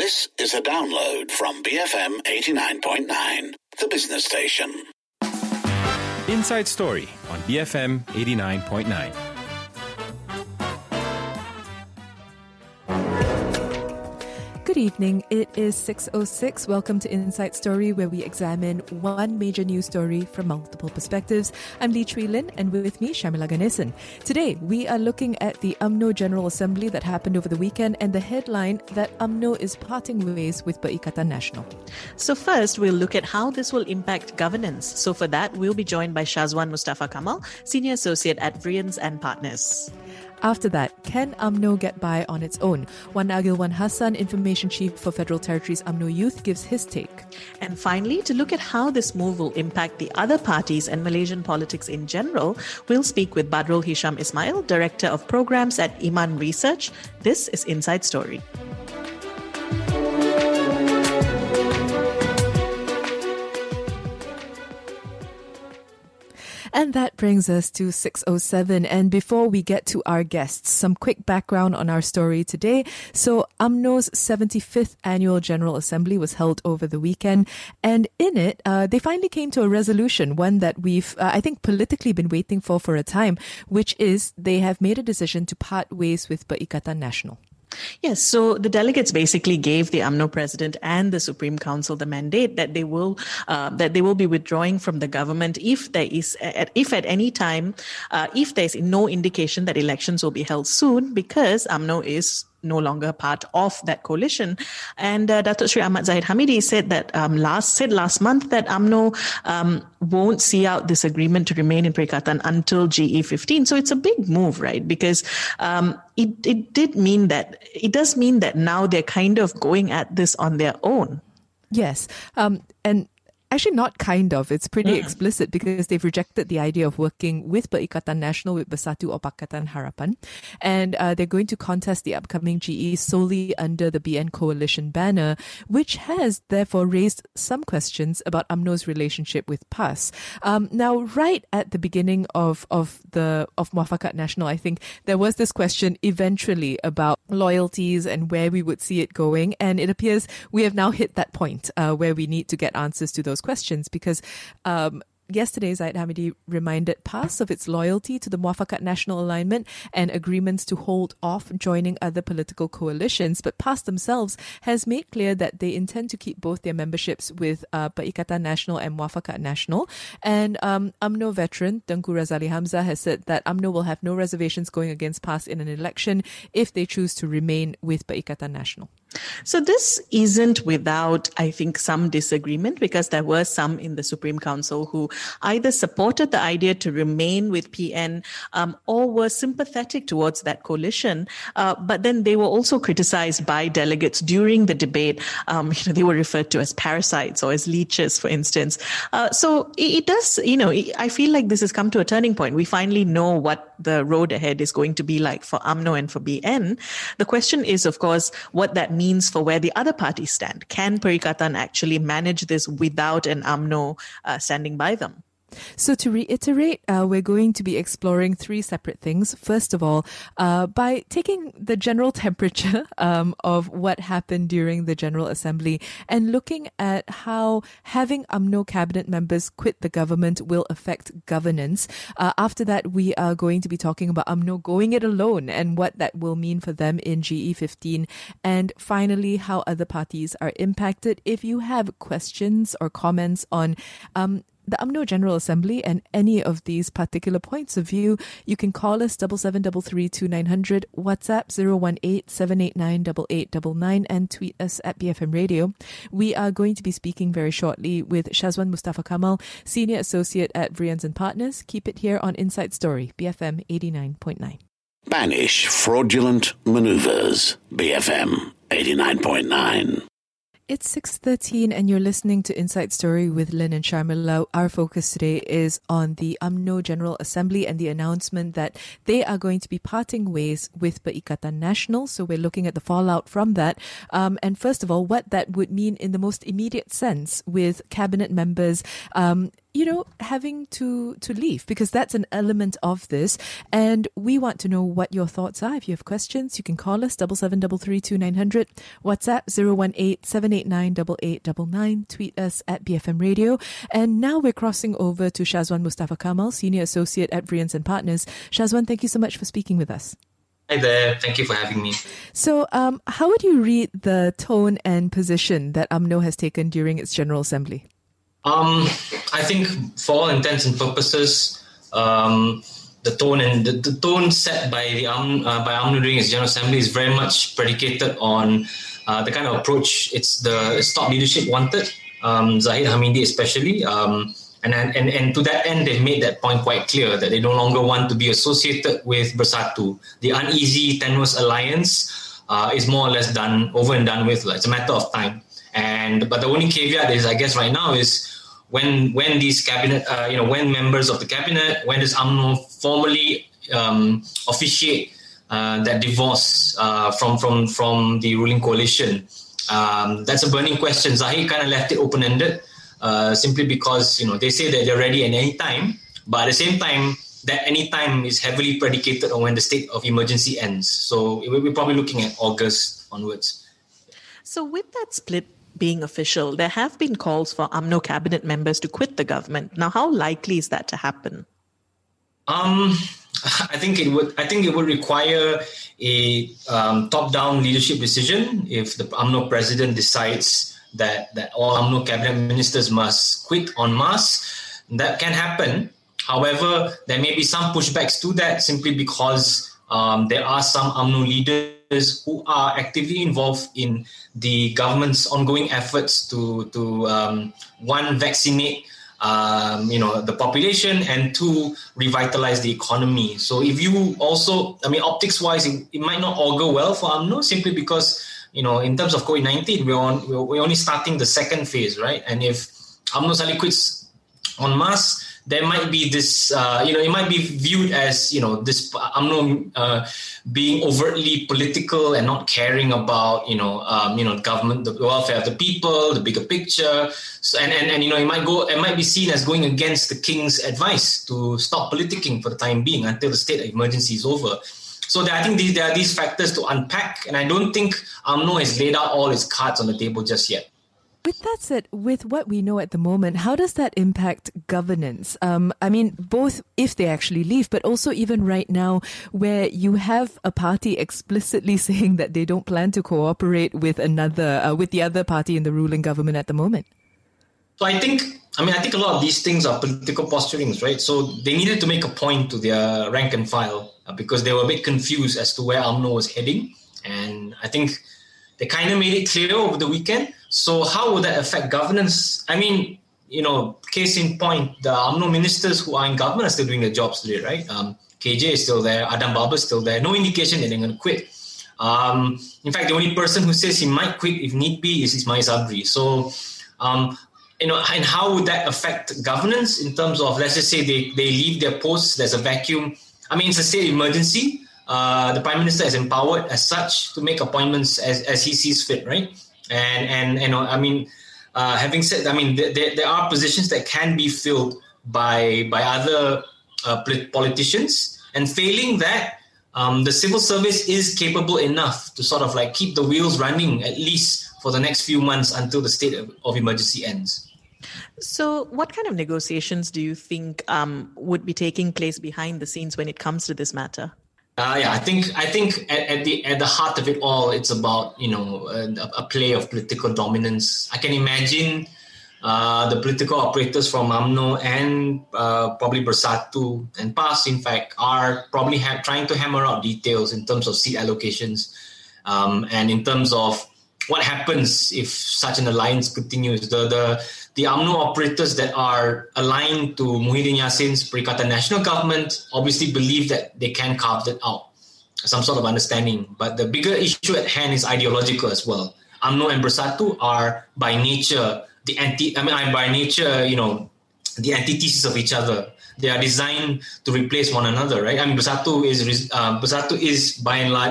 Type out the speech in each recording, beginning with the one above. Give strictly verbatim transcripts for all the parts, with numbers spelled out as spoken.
This is a download from B F M eighty-nine point nine, the business station. Inside Story on B F M eighty-nine point nine. Good evening. It is six oh six. Welcome to Inside Story, where we examine one major news story from multiple perspectives. I'm Lee Chui Lin, and with me, Shamila Ganesan. Today, we are looking at the U M N O General Assembly that happened over the weekend and the headline that U M N O is parting ways with Perikatan Nasional. So first, we'll look at how this will impact governance. So for that, we'll be joined by Shazwan Mustafa Kamal, Senior Associate at Vrians and Partners. After that, can U M N O get by on its own? Wan Agilwan Hassan, Information Chief for Federal Territories U M N O Youth, gives his take. And finally, to look at how this move will impact the other parties and Malaysian politics in general, we'll speak with Badrul Hisham Ismail, Director of Programs at Iman Research. This is Inside Story. And that brings us to six oh seven. And before we get to our guests, some quick background on our story today. So U M N O's seventy-fifth Annual General Assembly was held over the weekend. And in it, uh, they finally came to a resolution, one that we've, uh, I think, politically been waiting for for a time, which is they have made a decision to part ways with Perikatan Nasional. Yes, so the delegates basically gave the U M N O president and the Supreme Council the mandate that they will uh, that they will be withdrawing from the government if there is at, if at any time uh, if there is no indication that elections will be held soon, because U M N O is no longer part of that coalition. And uh, Datuk Sri Ahmad Zahid Hamidi said that um, last said last month that U M N O um, won't see out this agreement to remain in Perikatan until G E fifteen. So it's a big move, right? Because um, it it did mean that it does mean that now they're kind of going at this on their own. Yes, um, and. Actually, not kind of. It's pretty mm. explicit, because they've rejected the idea of working with Perikatan Nasional, with Bersatu or Pakatan Harapan. And uh, they're going to contest the upcoming G E solely under the B N Coalition banner, which has therefore raised some questions about U M N O's relationship with P A S. Um, now, right at the beginning of, of the of Muafakat Nasional, I think there was this question eventually about loyalties and where we would see it going. And it appears we have now hit that point uh, where we need to get answers to those questions, because um, yesterday Zahid Hamidi reminded P A S of its loyalty to the Muafakat Nasional alignment and agreements to hold off joining other political coalitions. But P A S themselves has made clear that they intend to keep both their memberships with uh, Perikatan Nasional and Muafakat Nasional. And um, U M N O veteran Tengku Razali Hamzah has said that U M N O will have no reservations going against P A S in an election if they choose to remain with Perikatan Nasional. So this isn't without, I think, some disagreement, because there were some in the Supreme Council who either supported the idea to remain with P N um, or were sympathetic towards that coalition. Uh, but then they were also criticized by delegates during the debate. Um, you know, they were referred to as parasites or as leeches, for instance. Uh, so it, it does, you know, I feel like this has come to a turning point. We finally know what the road ahead is going to be like for U M N O and for B N. The question is, of course, what that means means for where the other parties stand. Can Perikatan actually manage this without an U M N O uh, standing by them? So to reiterate, uh, we're going to be exploring three separate things. First of all, uh, by taking the general temperature um, of what happened during the General Assembly and looking at how having U M N O cabinet members quit the government will affect governance. Uh, after that, we are going to be talking about U M N O going it alone and what that will mean for them in G E fifteen. And finally, how other parties are impacted. If you have questions or comments on um, the U M N O General Assembly and any of these particular points of view, you can call us seven seven three three two nine zero zero, WhatsApp zero one eight seven eight nine eight eight nine nine, and tweet us at B F M Radio. We are going to be speaking very shortly with Shazwan Mustafa Kamal, Senior Associate at Vrians and Partners. Keep it here on Inside Story, B F M eighty-nine point nine. Banish fraudulent maneuvers, B F M eighty-nine point nine. It's six thirteen and you're listening to Inside Story with Lynn and Sharmila. Our focus today is on the U M N O General Assembly and the announcement that they are going to be parting ways with Perikatan Nasional. So we're looking at the fallout from that. Um, and first of all, what that would mean in the most immediate sense with cabinet members um, you know, having to, to leave, because that's an element of this. And we want to know what your thoughts are. If you have questions, you can call us, seven seven three three two nine zero zero, WhatsApp zero one eight seven eight nine eight eight nine nine, tweet us at B F M Radio. And now we're crossing over to Shazwan Mustafa Kamal, Senior Associate at Vriens and Partners. Shazwan, thank you so much for speaking with us. Hi there. Thank you for having me. So um, how would you read the tone and position that U M N O has taken during its General Assembly? Um, I think for all intents and purposes, um, the tone and the, the tone set by the um, uh, by U M N O during its General Assembly is very much predicated on uh, the kind of approach it's the its top leadership wanted, um, Zahid Hamidi especially. Um, and, and, and to that end, they've made that point quite clear that they no longer want to be associated with Bersatu. The uneasy, tenuous alliance uh, is more or less done, over and done with. It's a matter of time. And but the only caveat is, I guess, right now is when when these cabinet, uh, you know, when members of the cabinet, when does U M N O formally um, officiate uh, that divorce uh, from from from the ruling coalition? Um, that's a burning question. Zahid kind of left it open-ended, uh, simply because you know they say that they're ready at any time, but at the same time, that any time is heavily predicated on when the state of emergency ends. So we're probably looking at August onwards. So with that split being official, there have been calls for U M N O cabinet members to quit the government. Now, how likely is that to happen? Um, I think it would. I think it would require a um, top-down leadership decision. If the U M N O president decides that that all U M N O cabinet ministers must quit en masse, that can happen. However, there may be some pushbacks to that simply because um, there are some U M N O leaders who are actively involved in the government's ongoing efforts to, to um, one, vaccinate um, you know, the population, and two, revitalize the economy. So if you also, I mean, optics-wise, it, it might not all go well for U M N O simply because, you know, in terms of COVID nineteen, we're, on, we're, we're only starting the second phase, right? And if U M N O suddenly quits en masse, there might be this, uh, you know, it might be viewed as, you know, this U M N O uh, being overtly political and not caring about, you know, um, you know, government, the welfare of the people, the bigger picture. So, and, and, and, you know, it might go, it might be seen as going against the king's advice to stop politicking for the time being until the state of emergency is over. So there, I think these, there are these factors to unpack. And I don't think U M N O has laid out all its cards on the table just yet. With that said, with what we know at the moment, how does that impact governance? Um, I mean, both if they actually leave, but also even right now where you have a party explicitly saying that they don't plan to cooperate with another, uh, with the other party in the ruling government at the moment. So I think, I mean, I think a lot of these things are political posturings, right? So they needed to make a point to their rank and file uh, because they were a bit confused as to where U M N O was heading. And I think they kind of made it clear over the weekend. So how will that affect governance? I mean, you know, case in point, the U M N O ministers who are in government are still doing their jobs today, right? Um, K J is still there. Adam Babar is still there. No indication that they're going to quit. Um, in fact, the only person who says he might quit if need be is Ismail Sabri. So, um, you know, and how would that affect governance in terms of, let's just say they, they leave their posts, there's a vacuum. I mean, it's a state emergency. Uh, the Prime Minister is empowered as such to make appointments as, as he sees fit, right? And, and you know, I mean, uh, having said, I mean, there, there are positions that can be filled by by other uh, politicians. And failing that, um, the civil service is capable enough to sort of like keep the wheels running, at least for the next few months until the state of, of emergency ends. So what kind of negotiations do you think um, would be taking place behind the scenes when it comes to this matter? Uh, yeah, I think I think at, at the at the heart of it all, it's about, you know, a, a play of political dominance. I can imagine uh, the political operators from U M N O and uh, probably Bersatu and P A S, in fact, are probably ha- trying to hammer out details in terms of seat allocations um, and in terms of what happens if such an alliance continues. The the the U M N O operators that are aligned to Muhyiddin Yassin's Perikatan Nasional Government obviously believe that they can carve that out, some sort of understanding. But the bigger issue at hand is ideological as well. U M N O and Bersatu are by nature the anti. I mean, by nature, you know, the antithesis of each other. They are designed to replace one another, right? I mean, Bersatu is uh, Bersatu is by and large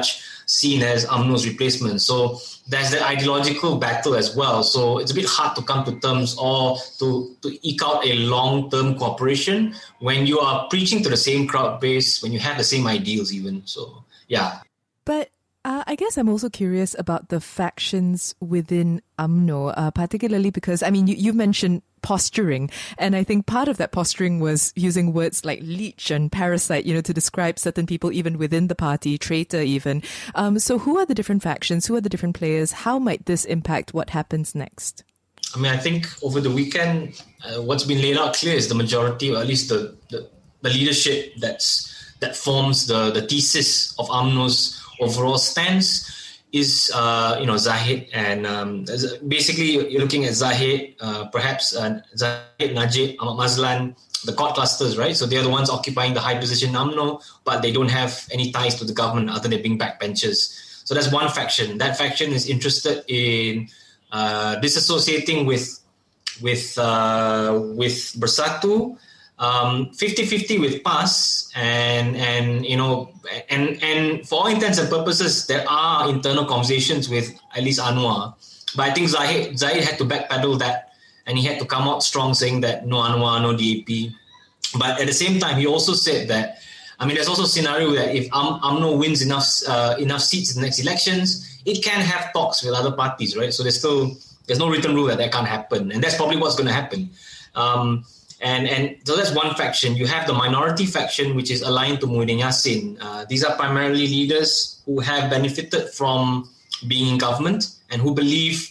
seen as U M N O's replacement. So there's the ideological battle as well. So it's a bit hard to come to terms or to, to eke out a long-term cooperation when you are preaching to the same crowd base, when you have the same ideals even. So, yeah. But Uh, I guess I'm also curious about the factions within U M N O, uh, particularly because, I mean, you, you mentioned posturing. And I think part of that posturing was using words like leech and parasite, you know, to describe certain people even within the party, traitor even. Um, so who are the different factions? Who are the different players? How might this impact what happens next? I mean, I think over the weekend, uh, what's been laid out clear is the majority, or at least the, the, the leadership that's that forms the, the thesis of U M N O's overall stance is, uh, you know, Zahid. And um, basically, you're looking at Zahid, uh, perhaps uh, Zahid, Najib, Ahmad Mazlan, the court clusters, right? So they're the ones occupying the high position in U M N O, but they don't have any ties to the government other than being backbenchers. So that's one faction. That faction is interested in uh, disassociating with with uh, with Bersatu, Um, fifty-fifty with P A S, and and you know and and for all intents and purposes there are internal conversations with at least Anwar, but I think Zahid Zahid had to backpedal that, and he had to come out strong saying that no Anwar, no D A P. But at the same time, he also said that, I mean, there's also a scenario that if U M N O wins enough uh, enough seats in the next elections, it can have talks with other parties, right? So there's still there's no written rule that that can't happen, and that's probably what's going to happen. Um, And and so that's one faction. You have the minority faction, which is aligned to Muhyiddin Yassin. Uh, these are primarily leaders who have benefited from being in government and who believe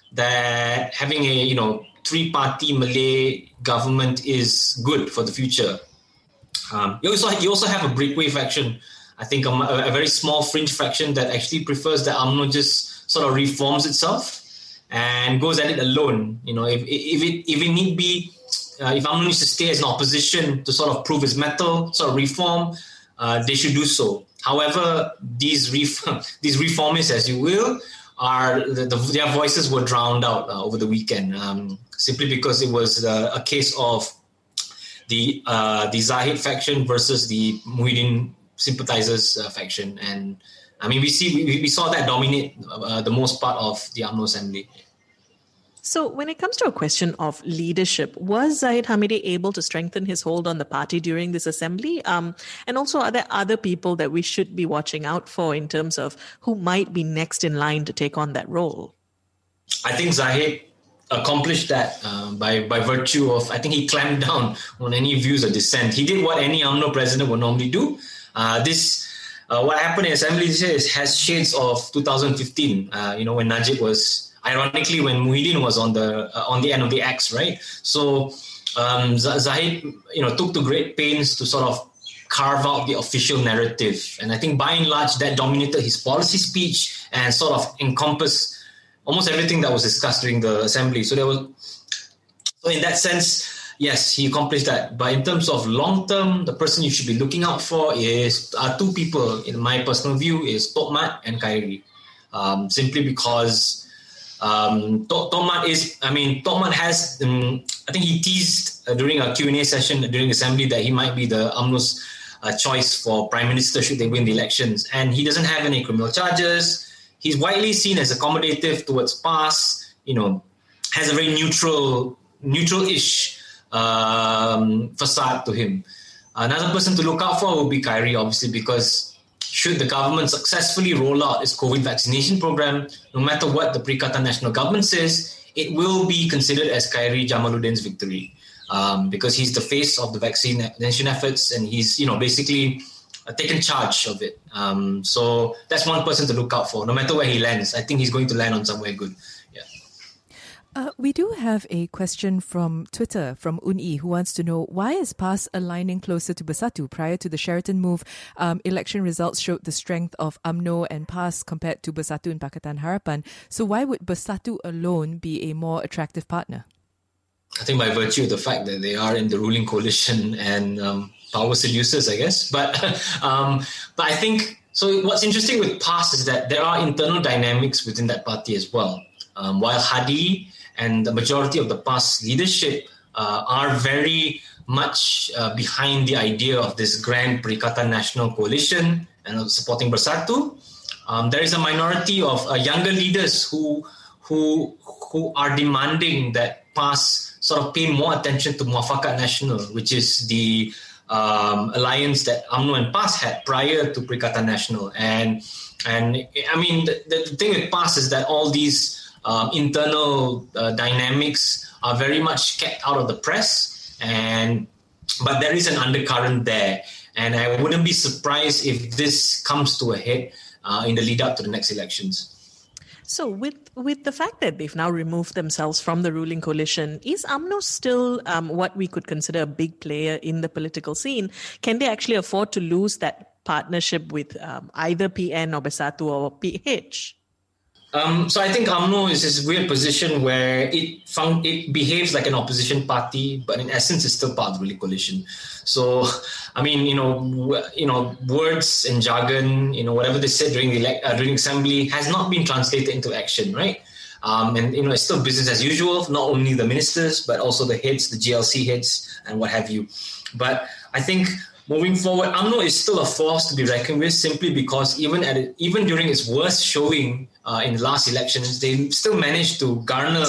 that having a you know three-party Malay government is good for the future. Um, you also you also have a breakaway faction. I think a, a very small fringe faction that actually prefers that U M N O just sort of reforms itself and goes at it alone. You know, if if it if it need be. Uh, if U M N O needs to stay as an opposition to sort of prove its mettle, sort of reform, uh, they should do so. However, these reform, these reformists, as you will, are the, the, their voices were drowned out uh, over the weekend, um, simply because it was uh, a case of the uh, the Zahid faction versus the Muhyiddin sympathizers uh, faction, and I mean we see we, we saw that dominate uh, the most part of the U M N O assembly. So when it comes to a question of leadership, was Zahid Hamidi able to strengthen his hold on the party during this assembly? Um, and also, are there other people that we should be watching out for in terms of who might be next in line to take on that role? I think Zahid accomplished that uh, by, by virtue of, I think he clamped down on any views of dissent. He did what any U M N O president would normally do. Uh, this, uh, what happened in assembly this year is, has shades of two thousand fifteen, uh, you know, when Najib was... Ironically, when Muhyiddin was on the uh, on the end of the axe, right? So um, Zahid, you know, took the great pains to sort of carve out the official narrative, and I think by and large that dominated his policy speech and sort of encompassed almost everything that was discussed during the assembly. So there was, so in that sense, yes, he accomplished that. But in terms of long term, the person you should be looking out for is uh, two people. In my personal view, is Tok Mat and Khairi, um, simply because. Um, Tok Mat is, I mean, Tok Mat has, um, I think he teased uh, during a Q and A session during assembly that he might be the U M N O's uh, choice for prime minister should they win the elections. And he doesn't have any criminal charges. He's widely seen as accommodative towards P A S, you know, has a very neutral, neutral-ish um, facade to him. Another person to look out for will be Khairi, obviously, because should the government successfully roll out its COVID vaccination program, no matter what the Perikatan Nasional Government says, it will be considered as Khairi Jamaluddin's victory, um, because he's the face of the vaccination efforts and he's, you know, basically uh, taken charge of it. Um, so that's one person to look out for, no matter where he lands. I think he's going to land on somewhere good. Uh, we do have a question from Twitter from Uni who wants to know, why is P A S aligning closer to Bersatu? Prior to the Sheraton move, um, election results showed the strength of U M N O and P A S compared to Bersatu and Pakatan Harapan. So why would Bersatu alone be a more attractive partner? I think by virtue of the fact that they are in the ruling coalition and um, power seducers, I guess. But um, but I think, so what's interesting with P A S is that there are internal dynamics within that party as well. Um, while Hadi and the majority of the P A S leadership uh, are very much uh, behind the idea of this grand Perikatan Nasional Coalition and supporting Bersatu. um, there is a minority of uh, younger leaders who who who are demanding that PAS sort of pay more attention to Muafakat Nasional, which is the um, alliance that U M N O and PAS had prior to Perikatan Nasional. And and I mean, the, the thing with PAS is that all these um, internal uh, dynamics are very much kept out of the press, and but there is an undercurrent there. And I wouldn't be surprised if this comes to a head uh, in the lead up to the next elections. So with with the fact that they've now removed themselves from the ruling coalition, is U M N O still um, what we could consider a big player in the political scene? Can they actually afford to lose that partnership with um, either P N or Bersatu or P H? Um, so I think U M N O is this weird position where it found, it behaves like an opposition party, but in essence, it's still part of the ruling coalition. So, I mean, you know, w- you know, words and jargon, you know, whatever they said during the elect- uh, during assembly has not been translated into action, right? Um, and you know, it's still business as usual. Not only the ministers, but also the heads, the G L C heads, and what have you. But I think moving forward, U M N O is still a force to be reckoned with, simply because even at it, even during its worst showing uh, in the last elections, they still managed to garner,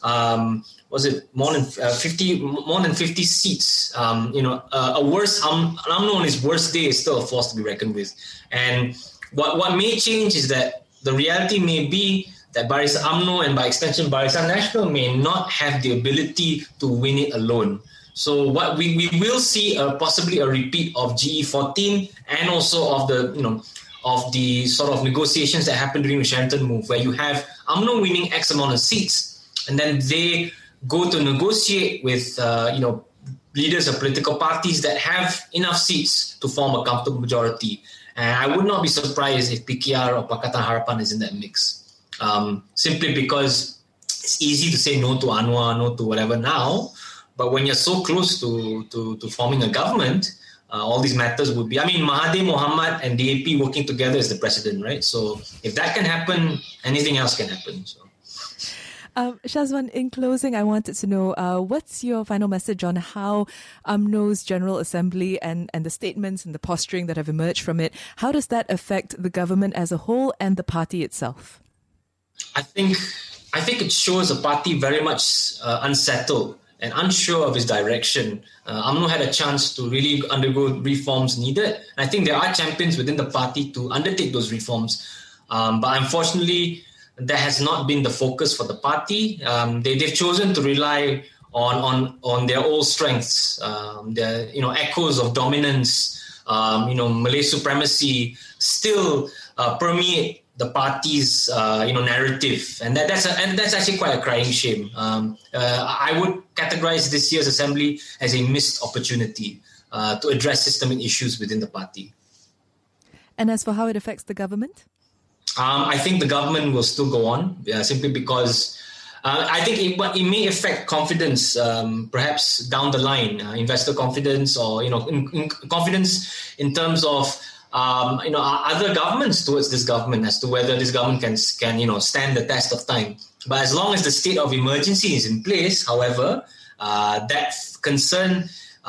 um, was it more than uh, fifty, more than fifty seats? Um, you know, uh, a worse um, U M N O on its worst day is still a force to be reckoned with. And what what may change is that the reality may be that Barisan U M N O and by extension Barisan Nasional may not have the ability to win it alone. So what we, we will see uh, possibly a repeat of G E fourteen and also of the you know of the sort of negotiations that happened during the Sheraton move, where you have U M N O winning X amount of seats, and then they go to negotiate with uh, you know leaders of political parties that have enough seats to form a comfortable majority. And I would not be surprised if P K R or Pakatan Harapan is in that mix, um, simply because it's easy to say no to Anwar, no to whatever now. But when you're so close to, to, to forming a government, uh, all these matters would be... I mean, Mahathir Mohamad and D A P working together is the precedent, right? So if that can happen, anything else can happen. So. Um, Shazwan, in closing, I wanted to know, uh, what's your final message on how U M N O's General Assembly and, and the statements and the posturing that have emerged from it, how does that affect the government as a whole and the party itself? I think, I think it shows a party very much uh, unsettled and unsure of its direction. Uh, U M N O had a chance to really undergo reforms needed. And I think there are champions within the party to undertake those reforms. Um, but unfortunately, that has not been the focus for the party. Um, they, they've chosen to rely on on, on their old strengths, um, their you know echoes of dominance, um, you know Malay supremacy still uh, permeate the party's uh, you know narrative, and that, that's a, and that's actually quite a crying shame. Um, uh, I would categorize this year's assembly as a missed opportunity uh, to address systemic issues within the party. And as for how it affects the government? Um, I think the government will still go on, uh, simply because uh, I think it, it may affect confidence, um, perhaps down the line, uh, investor confidence, or you know, in, in confidence in terms of um, you know other governments towards this government, as to whether this government can can you know stand the test of time. But as long as the state of emergency is in place, however, uh, that concern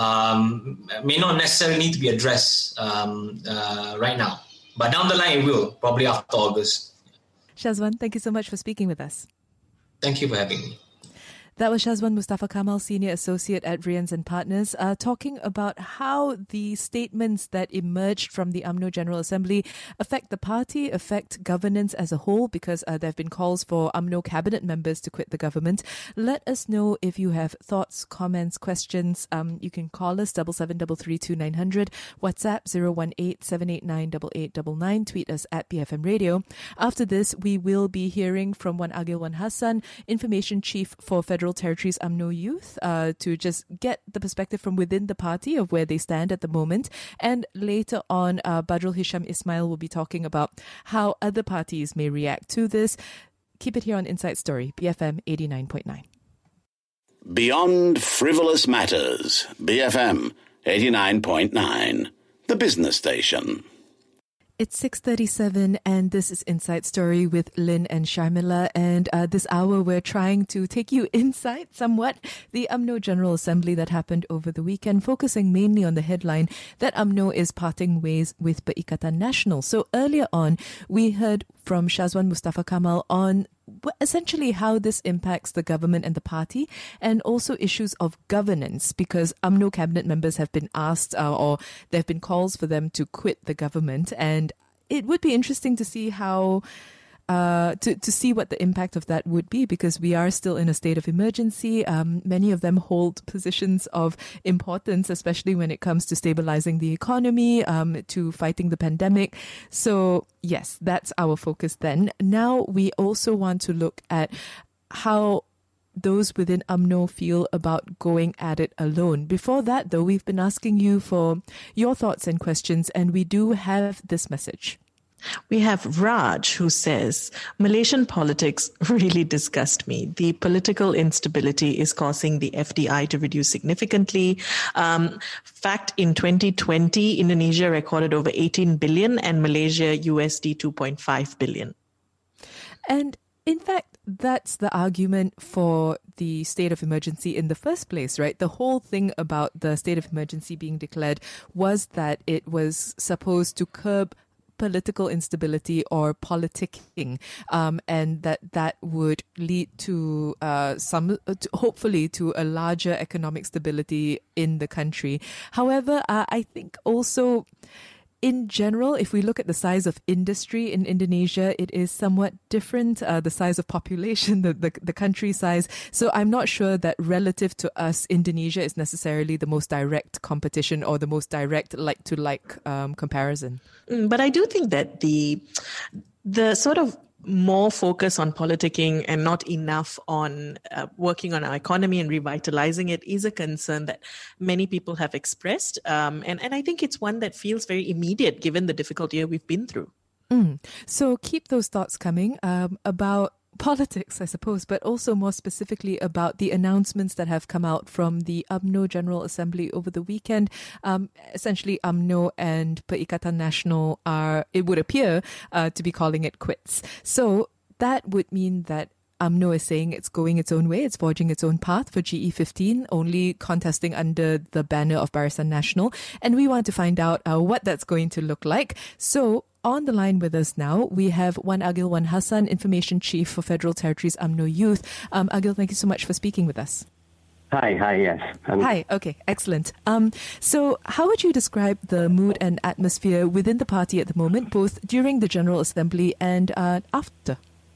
um, may not necessarily need to be addressed um, uh, right now. But down the line, it will, probably after August. Shazwan, thank you so much for speaking with us. Thank you for having me. That was Shazwan Mustafa Kamal, Senior Associate at Vriens and Partners, uh, talking about how the statements that emerged from the U M N O General Assembly affect the party, affect governance as a whole, because uh, there have been calls for U M N O cabinet members to quit the government. Let us know if you have thoughts, comments, questions. Um, you can call us seven seven three three two nine zero zero, WhatsApp zero one eight seven eight nine eight eight nine nine, tweet us at B F M Radio. After this, we will be hearing from Wan Agil Wan Hassan, Information Chief for Federal Territories U M N O Youth, uh, to just get the perspective from within the party of where they stand at the moment. And later on, uh, Badrul Hisham Ismail will be talking about how other parties may react to this. Keep it here on Inside Story, B F M eighty-nine point nine. Beyond frivolous matters, B F M eighty-nine point nine, the business station. It's six thirty-seven and this is Inside Story with Lynn and Sharmila. And uh, this hour we're trying to take you inside somewhat the U M N O General Assembly that happened over the weekend, focusing mainly on the headline that U M N O is parting ways with Perikatan Nasional. So earlier on, we heard from Shazwan Mustafa Kamal on essentially how this impacts the government and the party, and also issues of governance, because U M N O cabinet members have been asked uh, or there have been calls for them to quit the government, and it would be interesting to see how Uh, to, to see what the impact of that would be, because we are still in a state of emergency. Um, many of them hold positions of importance, especially when it comes to stabilizing the economy, um, to fighting the pandemic. So yes, that's our focus then. Now we also want to look at how those within U M N O feel about going at it alone. Before that, though, we've been asking you for your thoughts and questions, and we do have this message. We have Raj, who says, Malaysian politics really disgust me. The political instability is causing the F D I to reduce significantly. Um, fact, in twenty twenty, Indonesia recorded over eighteen billion and Malaysia U S D two point five billion. And in fact, that's the argument for the state of emergency in the first place, right? The whole thing about the state of emergency being declared was that it was supposed to curb political instability or politicking, um, and that that would lead to uh, some, to, hopefully, to a larger economic stability in the country. However, uh, I think also, in general, if we look at the size of industry in Indonesia, it is somewhat different, uh, the size of population, the, the, the country size. So I'm not sure that relative to us, Indonesia is necessarily the most direct competition or the most direct like-to-like um, comparison. Mm, but I do think that the the sort of more focus on politicking and not enough on uh, working on our economy and revitalizing it is a concern that many people have expressed. Um, and, and I think it's one that feels very immediate given the difficult year we've been through. Mm. So keep those thoughts coming um, about politics, I suppose, but also more specifically about the announcements that have come out from the U M N O General Assembly over the weekend. Um, essentially, U M N O and Perikatan Nasional are, it would appear, uh, to be calling it quits. So that would mean that U M N O is saying it's going its own way, it's forging its own path for G E fifteen, only contesting under the banner of Barisan Nasional. And we want to find out uh, what that's going to look like. So on the line with us now, we have Wan Agil Wan Hassan, Information Chief for Federal Territories U M N O Youth. Um, Agil, thank you so much for speaking with us. Hi, hi, yes. Um, hi, okay, excellent. Um, so how would you describe the mood and atmosphere within the party at the moment, both during the General Assembly and uh, after?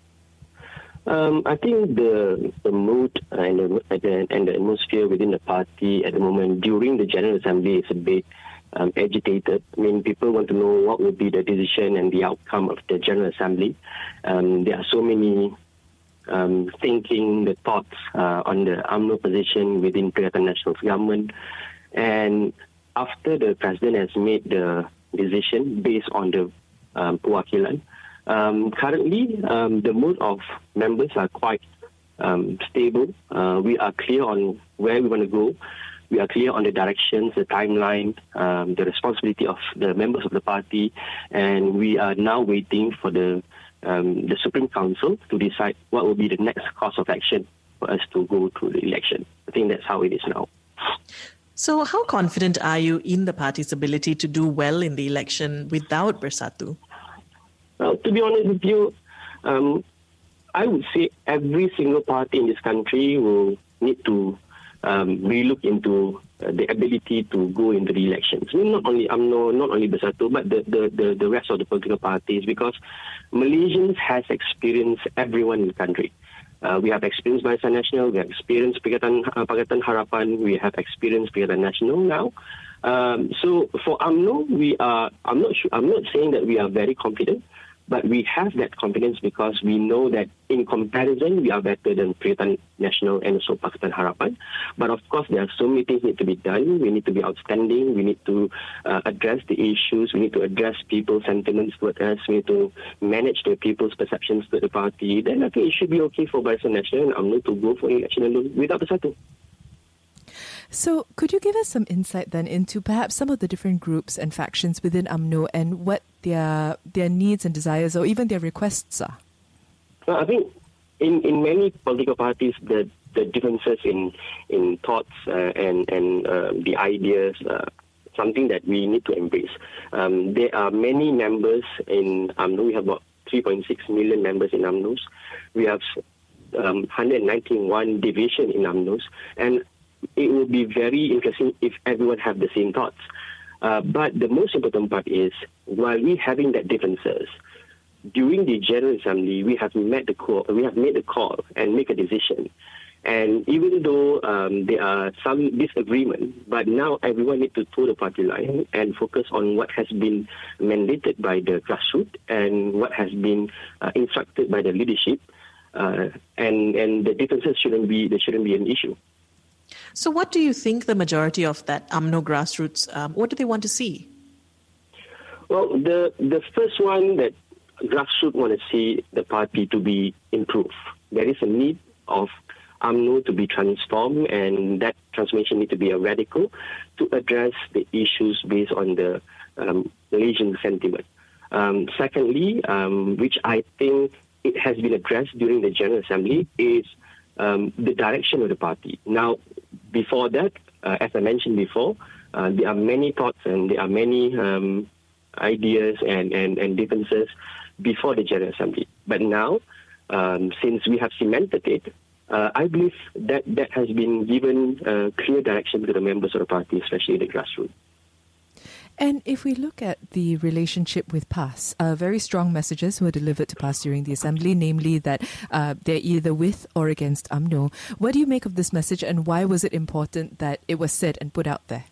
Um, I think the the mood and the, and the atmosphere within the party at the moment during the General Assembly is a bit um, agitated. I mean, people want to know what will be the decision and the outcome of the General Assembly. Um, there are so many um, thinking, the thoughts uh, on the U M N O position within Perikatan Nasional's government. And after the President has made the decision based on the um, perwakilan, Um, currently, um, the mood of members are quite um, stable. Uh, we are clear on where we want to go. We are clear on the directions, the timeline, um, the responsibility of the members of the party, and we are now waiting for the um, the Supreme Council to decide what will be the next course of action for us to go through the election. I think that's how it is now. So how confident are you in the party's ability to do well in the election without Bersatu? Well, to be honest with you, um, I would say every single party in this country will need to um, relook into uh, the ability to go into the elections. I mean, not only U M N O, not only Bersatu, but the, the, the, the rest of the political parties, because Malaysians has experienced everyone in the country. Uh, we have experienced Barisan Nasional, we have experienced Pakatan, uh, Pakatan Harapan, we have experienced Perikatan Nasional now. Um, so for U M N O, we are. I'm not sure. I'm not saying that we are very confident, but we have that confidence because we know that in comparison, we are better than Perikatan Nasional and also Pakatan Harapan. But of course, there are so many things need to be done. We need to be outstanding. We need to uh, address the issues. We need to address people's sentiments towards us. We need to manage the people's perceptions to the party. Then I think it should be okay for Barisan Nasional and U M N O to go for election alone without Bersatu. So could you give us some insight then into perhaps some of the different groups and factions within U M N O and what their their needs and desires or even their requests are? Well, I think in, in many political parties, the, the differences in in thoughts uh, and, and uh, the ideas uh, something that we need to embrace. Um, there are many members in U M N O. We have about three point six million members in U M N Os. We have um, one hundred ninety-one divisions in U M N Os. And it will be very interesting if everyone have the same thoughts. Uh, but the most important part is, while we having that differences, during the General Assembly, we have made the call, we have made the call and make a decision. And even though um, there are some disagreement, but now everyone needs to toe the party line and focus on what has been mandated by the grassroots and what has been uh, instructed by the leadership. Uh, and and the differences shouldn't be there shouldn't be an issue. So, what do you think the majority of that U M N O grassroots? Um, what do they want to see? Well, the the first one that grassroots want to see the party to be improved. There is a need of U M N O to be transformed, and that transformation need to be a radical to address the issues based on the um, Malaysian sentiment. Um, secondly, um, which I think it has been addressed during the General Assembly, is um, the direction of the party. Now, before that, uh, as I mentioned before, uh, there are many thoughts and there are many um, ideas and, and, and differences before the General Assembly. But now, um, since we have cemented it, Uh, I believe that that has been given uh, clear direction to the members of the party, especially the grassroots. And if we look at the relationship with P A S, uh, very strong messages were delivered to P A S during the Assembly, namely that uh, they're either with or against U M N O. What do you make of this message, and why was it important that it was said and put out there?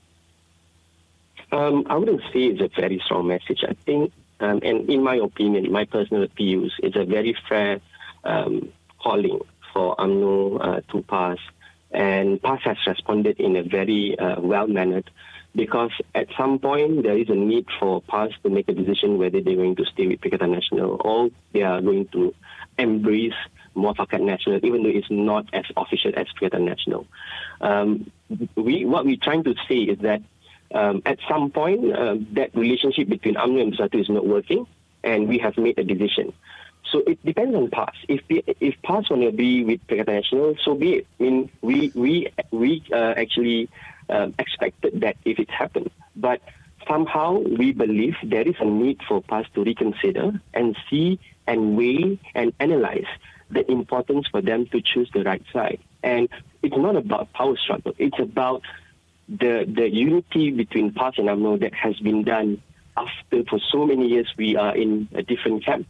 Um, I wouldn't say it's a very strong message. I think, um, and in my opinion, my personal views, it's a very fair um, calling for U M N O uh, to P A S, and P A S has responded in a very uh, well-mannered, because at some point there is a need for P A S to make a decision whether they're going to stay with Perikatan Nasional or they are going to embrace Muafakat Nasional, even though it's not as official as Perikatan Nasional. Um, we, what we're trying to say is that um, at some point uh, that relationship between U M N O and Bersatu is not working, and we have made a decision. So it depends on P A S. If if P A S want to be with Perikatan Nasional, so be it. I mean, we we we uh, actually um, expected that if it happened, but somehow we believe there is a need for P A S to reconsider and see and weigh and analyze the importance for them to choose the right side. And it's not about power struggle. It's about the the unity between P A S and U M N O that has been done after for so many years we are in a different camp.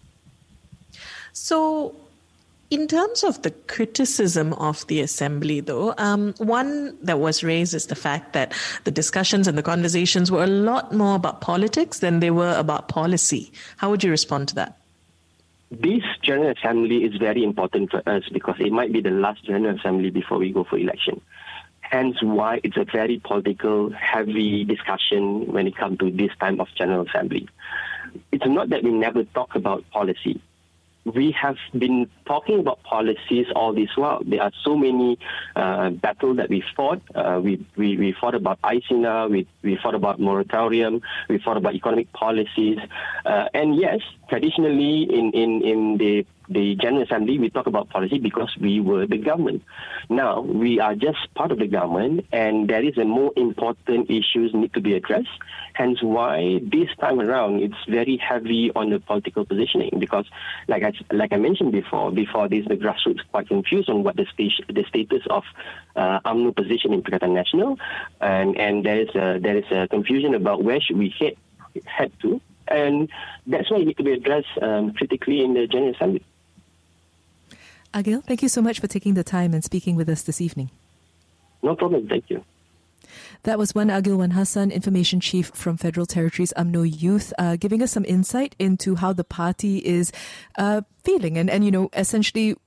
So, in terms of the criticism of the Assembly, though, um, one that was raised is the fact that the discussions and the conversations were a lot more about politics than they were about policy. How would you respond to that? This General Assembly is very important for us because it might be the last General Assembly before we go for election. Hence why it's a very political, heavy discussion when it comes to this time of General Assembly. It's not that we never talk about policy. We have been talking about policies all this while. There are so many uh, battles that we fought. Uh, we, we we fought about I C N A, we, we fought about moratorium, we fought about economic policies. Uh, and yes, traditionally in, in, in the the General Assembly, we talk about policy because we were the government. Now, we are just part of the government, and there is a more important issues need to be addressed. Hence why this time around, it's very heavy on the political positioning because, like I, like I mentioned before, before this, the grassroots quite confused on what the, stage, the status of uh, U M N O position in Perikatan Nasional, and, and there is a, there is a confusion about where should we head, head to, and that's why it needs to be addressed um, critically in the General Assembly. Agil, thank you so much for taking the time and speaking with us this evening. No problem. Thank you. That was Wan Agil Wan Hassan, Information Chief from Federal Territories U M N O Youth, uh, giving us some insight into how the party is uh, feeling and, and, you know, essentially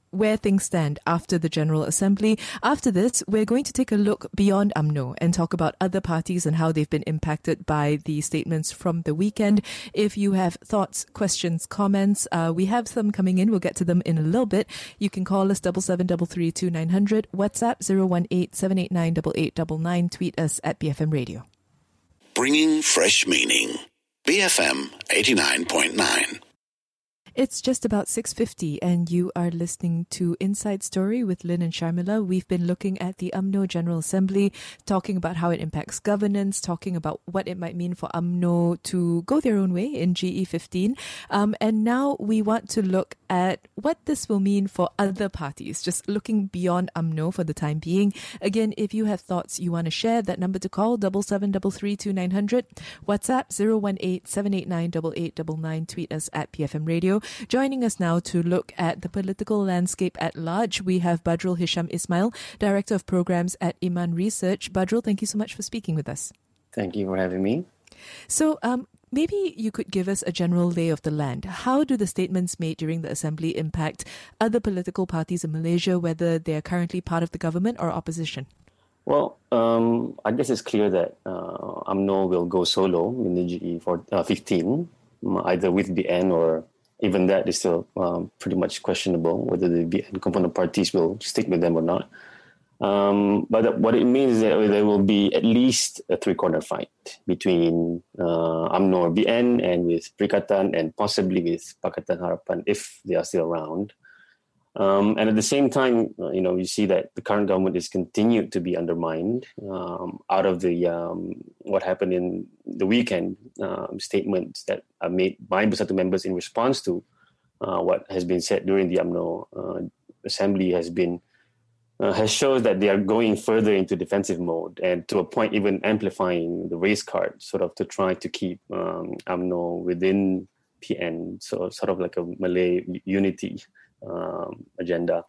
where things stand after the General Assembly. After this, we're going to take a look beyond U M N O and talk about other parties and how they've been impacted by the statements from the weekend. If you have thoughts, questions, comments, uh, we have some coming in. We'll get to them in a little bit. You can call us double seven double three two nine hundred, WhatsApp zero one eight seven eight nine eight eight nine nine, tweet us at B F M Radio. Bringing fresh meaning. B F M eighty-nine point nine. It's just about six fifty and you are listening to Inside Story with Lynn and Sharmila. We've been looking at the U M N O General Assembly, talking about how it impacts governance, talking about what it might mean for U M N O to go their own way in G E fifteen. Um, and now we want to look at what this will mean for other parties, just looking beyond U M N O for the time being. Again, if you have thoughts you want to share, that number to call, double seven double three two nine hundred, WhatsApp zero one eight seven eight nine eight eight nine nine, tweet us at P F M Radio. Joining us now to look at the political landscape at large, we have Badrul Hisham Ismail, Director of Programs at Iman Research. Badrul, thank you so much for speaking with us. Thank you for having me. So, um, maybe you could give us a general lay of the land. How do the statements made during the assembly impact other political parties in Malaysia, whether they are currently part of the government or opposition? Well, um, I guess it's clear that uh, U M N O will go solo in the G E fifteen, either with B N or even that is still um, pretty much questionable whether the B N component parties will stick with them or not. Um, but what it means is that there will be at least a three-corner fight between uh, U M N O or B N and with Perikatan and possibly with Pakatan Harapan if they are still around. Um, and at the same time, uh, you know, you see that the current government is continued to be undermined um, out of the um, what happened in the weekend um, statements that are made by Bersatu members in response to uh, what has been said during the U M N O uh, assembly has been uh, has shown that they are going further into defensive mode and to a point even amplifying the race card, sort of to try to keep um, U M N O within P N, so sort of like a Malay unity Um, agenda.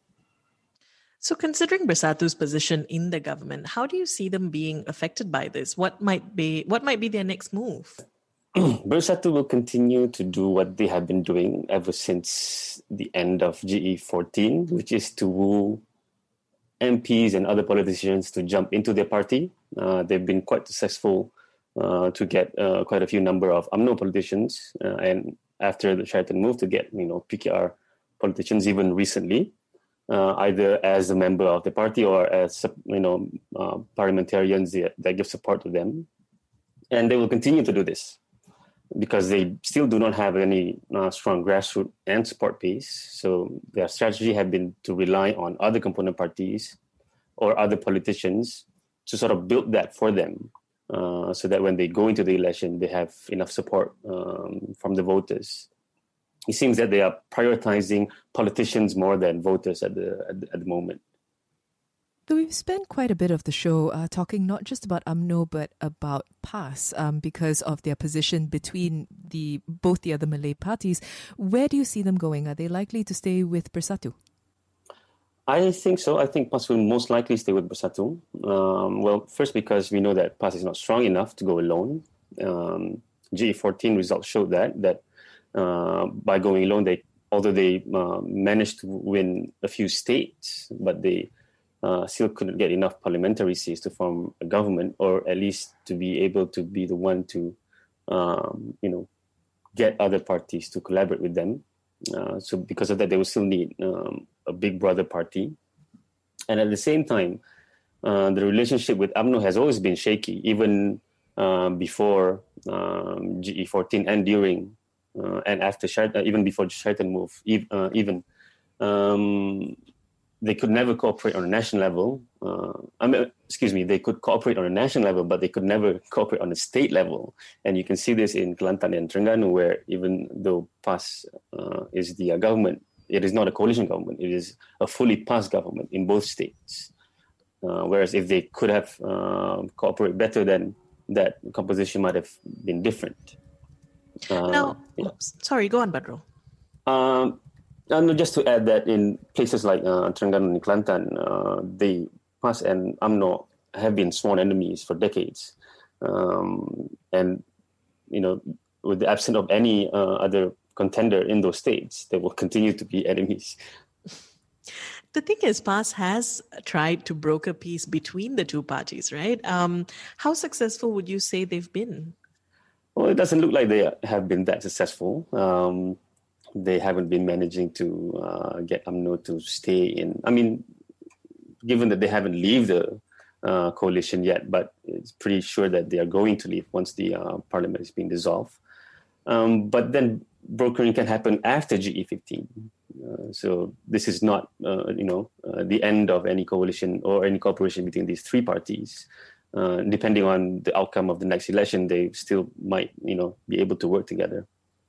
So considering Bersatu's position in the government, how do you see them being affected by this? What might be what might be their next move? Bersatu will continue to do what they have been doing ever since the end of G E fourteen, which is to woo M Ps and other politicians to jump into their party. Uh, they've been quite successful uh, to get uh, quite a few number of U M N O politicians, uh, and after the Sheraton move to get, you know, P K R politicians even recently, uh, either as a member of the party or as, you know, uh, parliamentarians that, that give support to them. And they will continue to do this because they still do not have any uh, strong grassroots and support base. So their strategy have been to rely on other component parties or other politicians to sort of build that for them uh, so that when they go into the election, they have enough support um, from the voters. It seems that they are prioritizing politicians more than voters at the at the, at the moment. So we've spent quite a bit of the show uh, talking not just about U M N O but about P A S um, because of their position between the both the other Malay parties. Where do you see them going? Are they likely to stay with Bersatu? I think so. I think P A S will most likely stay with Bersatu. Um, well, first because we know that P A S is not strong enough to go alone. Um, G E fourteen results showed that that. Uh, by going alone, they although they uh, managed to win a few states, but they uh, still couldn't get enough parliamentary seats to form a government, or at least to be able to be the one to, um, you know, get other parties to collaborate with them. Uh, so because of that, they will still need um, a big brother party. And at the same time, uh, the relationship with U M N O has always been shaky, even uh, before um, G E fourteen and during. Uh, and after Sheraton, uh, even before Sheraton move, ev- uh, even um, they could never cooperate on a national level. Uh, I mean, excuse me, they could cooperate on a national level, but they could never cooperate on a state level. And you can see this in Kelantan and Terengganu, where even though P A S uh, is the uh, government, it is not a coalition government. It is a fully P A S government in both states. Uh, whereas if they could have uh, cooperated better, then that composition might have been different. Uh, now, yeah. sorry, go on, Badrul. Um, and just to add that in places like uh, Terengganu and Kelantan, uh, the P A S and U M N O have been sworn enemies for decades. Um, and, you know, with the absence of any uh, other contender in those states, they will continue to be enemies. The thing is, P A S has tried to broker peace between the two parties, right? Um, how successful would you say they've been? Well, it doesn't look like they have been that successful. Um, they haven't been managing to uh, get U M N O to stay in. I mean, given that they haven't leave the uh, coalition yet, but it's pretty sure that they are going to leave once the uh, parliament is being dissolved. Um, but then brokering can happen after G E fifteen. Uh, so this is not, uh, you know, uh, the end of any coalition or any cooperation between these three parties. Uh, depending on the outcome of the next election, they still might, you know, be able to work together.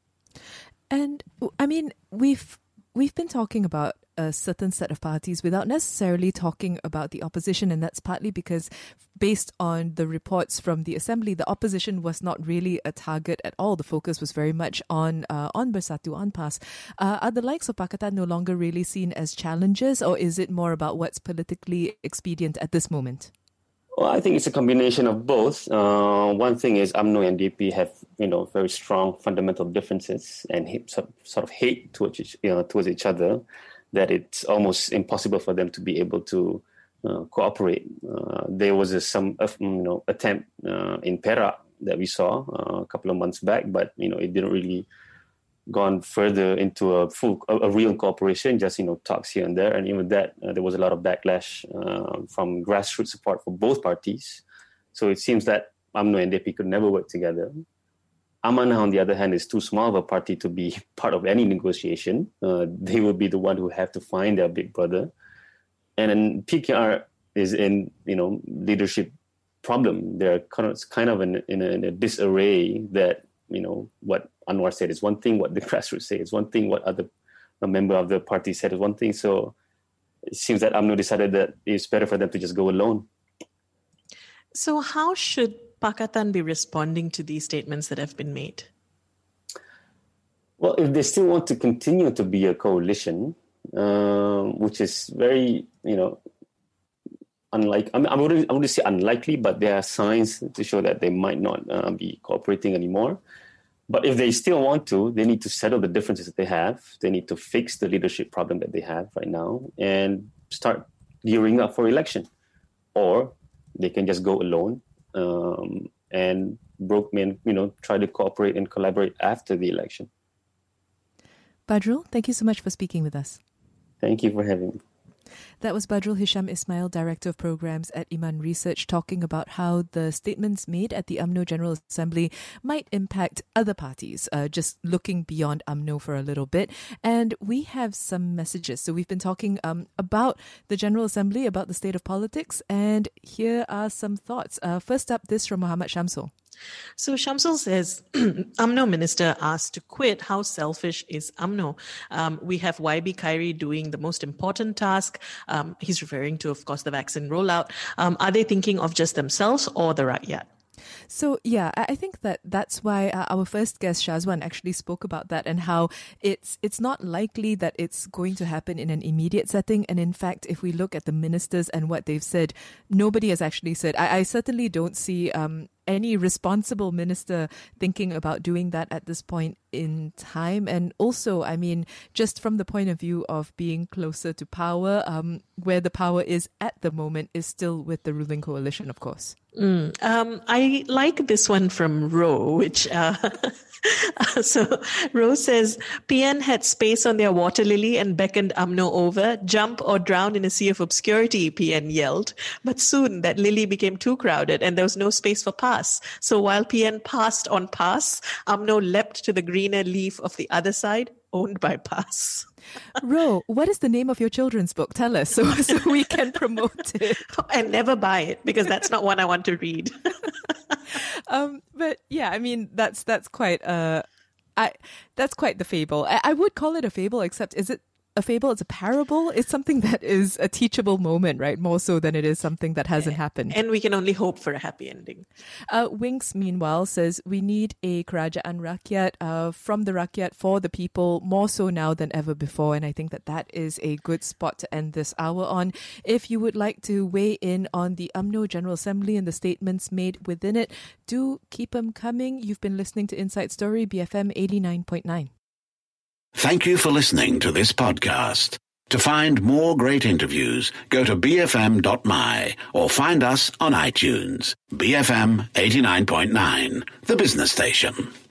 And I mean, we've we've been talking about a certain set of parties without necessarily talking about the opposition, and that's partly because based on the reports from the assembly, the opposition was not really a target at all. The focus was very much on uh, on Bersatu, on P A S. Uh, are the likes of Pakatan no longer really seen as challenges, or is it more about what's politically expedient at this moment? Well, I think it's a combination of both. Uh, one thing is U M N O and D A P have, you know, very strong fundamental differences and hate, sort of hate towards each, you know, towards each other, that it's almost impossible for them to be able to uh, cooperate. Uh, there was a, some, uh, you know, attempt uh, in Perak that we saw uh, a couple of months back, but you know, it didn't really gone further into a full, a, a real cooperation, just, you know, talks here and there. And even that, uh, there was a lot of backlash uh, from grassroots support for both parties. So it seems that U M N O and D A P could never work together. Amanah, on the other hand, is too small of a party to be part of any negotiation. Uh, they will be the one who have to find their big brother. And then P K R is in, you know, leadership problem. They're kind of, kind of in, in, a, in a disarray that, you know, what Anwar said is one thing, what the grassroots say is one thing, what other a member of the party said is one thing. So it seems that U M N O decided that it's better for them to just go alone. So how should Pakatan be responding to these statements that have been made? Well, if they still want to continue to be a coalition, uh, which is very, you know, unlike, I mean, I wouldn't, I wouldn't say unlikely, but there are signs to show that they might not uh, be cooperating anymore. But if they still want to, they need to settle the differences that they have. They need to fix the leadership problem that they have right now and start gearing up for election. Or they can just go alone um, and broke men, you know, try to cooperate and collaborate after the election. Badrul, thank you so much for speaking with us. Thank you for having me. That was Badrul Hisham Ismail, Director of Programs at Iman Research, talking about how the statements made at the U M N O General Assembly might impact other parties, uh, just looking beyond U M N O for a little bit. And we have some messages. So we've been talking um, about the General Assembly, about the state of politics, and here are some thoughts. Uh, first up, this from Muhammad Shamsul. So Shamsul says, U M N O minister asked to quit. How selfish is U M N O? Um, we have Y B Khairi doing the most important task. Um, he's referring to, of course, the vaccine rollout. Um, are they thinking of just themselves or the Rakyat? So, yeah, I think that that's why uh, our first guest, Shazwan, actually spoke about that and how it's it's not likely that it's going to happen in an immediate setting. And in fact, if we look at the ministers and what they've said, nobody has actually said, I, I certainly don't see um, any responsible minister thinking about doing that at this point in time. And also, I mean, just from the point of view of being closer to power, um, where the power is at the moment is still with the ruling coalition, of course. Mm, um, I like this one from Ro, which uh, so Ro says, P N had space on their water lily and beckoned U M N O over. Jump or drown in a sea of obscurity, P N yelled. But soon that lily became too crowded and there was no space for P A S. So while P N passed on P A S, U M N O leapt to the greener leaf of the other side, owned by P A S. Ro, what is the name of your children's book? Tell us so, so we can promote it. And never buy it because that's not one I want to read. um, but yeah, I mean, that's that's quite uh, I that's quite the fable. I, I would call it a fable, except is it a fable? It's a parable. It's something that is a teachable moment, right? More so than it is something that hasn't happened. And we can only hope for a happy ending. Uh, Winks, meanwhile, says we need a Kerajaan Rakyat uh, from the Rakyat for the people, more so now than ever before. And I think that that is a good spot to end this hour on. If you would like to weigh in on the U M N O General Assembly and the statements made within it, do keep them coming. You've been listening to Inside Story, B F M eighty-nine point nine. Thank you for listening to this podcast. To find more great interviews, go to b f m dot m y or find us on iTunes. B F M eighty-nine point nine, the business station.